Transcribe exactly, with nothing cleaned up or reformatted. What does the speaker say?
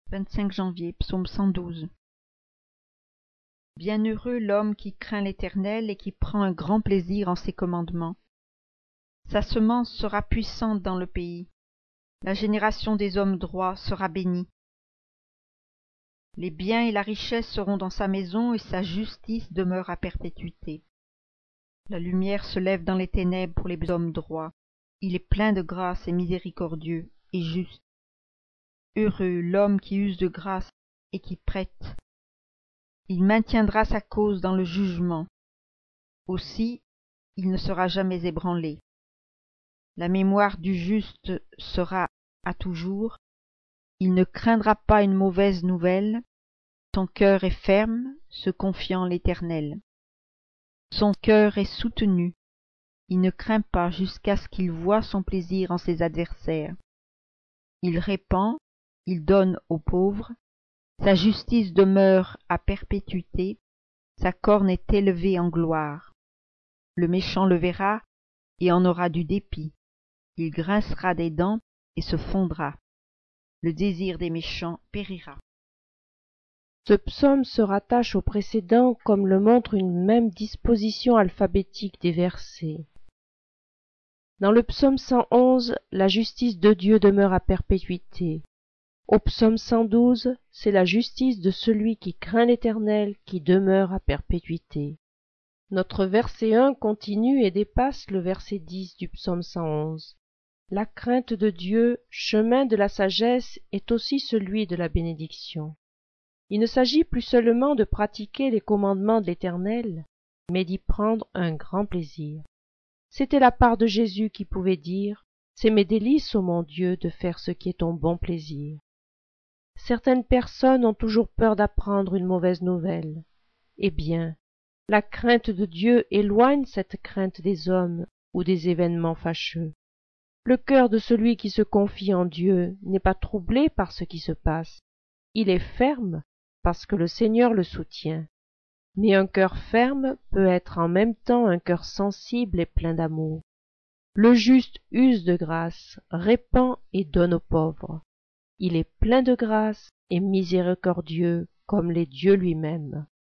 vingt-cinq janvier, psaume cent douze. Bienheureux l'homme qui craint l'Éternel et qui prend un grand plaisir en ses commandements. Sa semence sera puissante dans le pays. La génération des hommes droits sera bénie. Les biens et la richesse seront dans sa maison et sa justice demeure à perpétuité. La lumière se lève dans les ténèbres pour les hommes droits. Il est plein de grâce et miséricordieux et juste. Heureux l'homme qui use de grâce et qui prête. Il maintiendra sa cause dans le jugement. Aussi, il ne sera jamais ébranlé. La mémoire du juste sera à toujours. Il ne craindra pas une mauvaise nouvelle. Son cœur est ferme, se confiant en l'Éternel. Son cœur est soutenu. Il ne craint pas jusqu'à ce qu'il voie son plaisir en ses adversaires. Il répand, il donne aux pauvres. Sa justice demeure à perpétuité. Sa corne est élevée en gloire. Le méchant le verra et en aura du dépit. Il grincera des dents et se fondra. Le désir des méchants périra. Ce psaume se rattache au précédent comme le montre une même disposition alphabétique des versets. Dans le psaume cent onze, la justice de Dieu demeure à perpétuité. Au psaume cent douze, c'est la justice de celui qui craint l'Éternel qui demeure à perpétuité. Notre verset un continue et dépasse le verset dix du psaume cent onze. La crainte de Dieu, chemin de la sagesse, est aussi celui de la bénédiction. Il ne s'agit plus seulement de pratiquer les commandements de l'Éternel, mais d'y prendre un grand plaisir. C'était la part de Jésus qui pouvait dire « C'est mes délices, ô mon Dieu, de faire ce qui est ton bon plaisir ». Certaines personnes ont toujours peur d'apprendre une mauvaise nouvelle. Eh bien, la crainte de Dieu éloigne cette crainte des hommes ou des événements fâcheux. Le cœur de celui qui se confie en Dieu n'est pas troublé par ce qui se passe. Il est ferme parce que le Seigneur le soutient. Mais un cœur ferme peut être en même temps un cœur sensible et plein d'amour. Le juste use de grâce, répand et donne aux pauvres. Il est plein de grâce et miséricordieux comme l'est Dieu lui-même.